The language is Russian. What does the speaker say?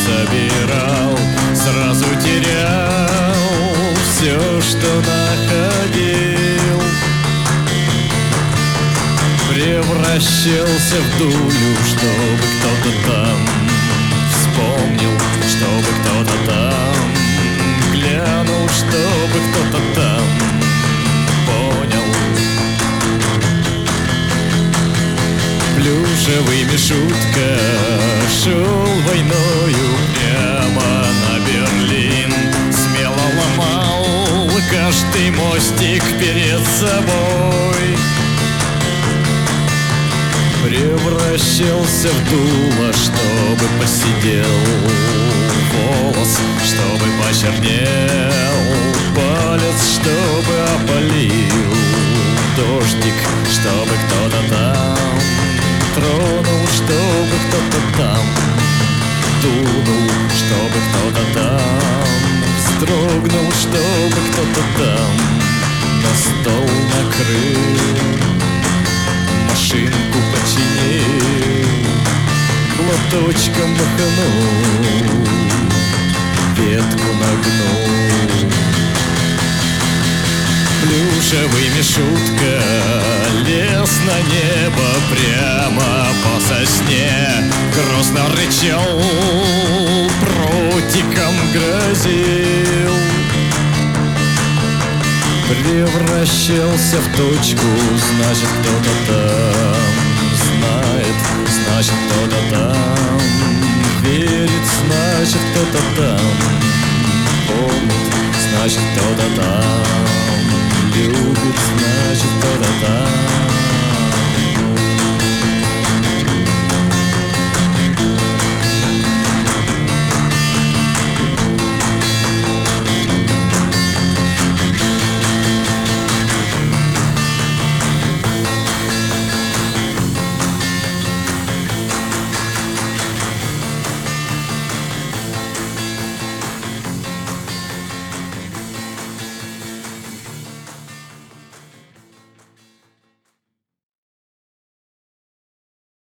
собирал, сразу терял все, что находил. Превращался в дулю, чтобы кто-то там вспомнил, чтобы кто-то там глянул, чтобы кто-то там понял. Плюшевый Мишутка шел войною прямо на Берлин, смело ломал каждый мостик перед собой. Превращался в дуло, чтобы посидел волос, чтобы почернел палец, чтобы опалил дождик, чтобы кто-то там тронул, чтобы кто-то там дунул, чтобы кто-то там вздрогнул, чтобы кто-то там на стол накрыл, машинку починил, платочком махнул, ветку нагнул. Плюшевый Мишутка лез на небо прямо по сосне, грозно рычал, прутиком грозил. Превращался в точку, значит кто-то там знает, значит кто-то там верит, значит кто-то там помнит, значит кто-то там любит, значит кто-то там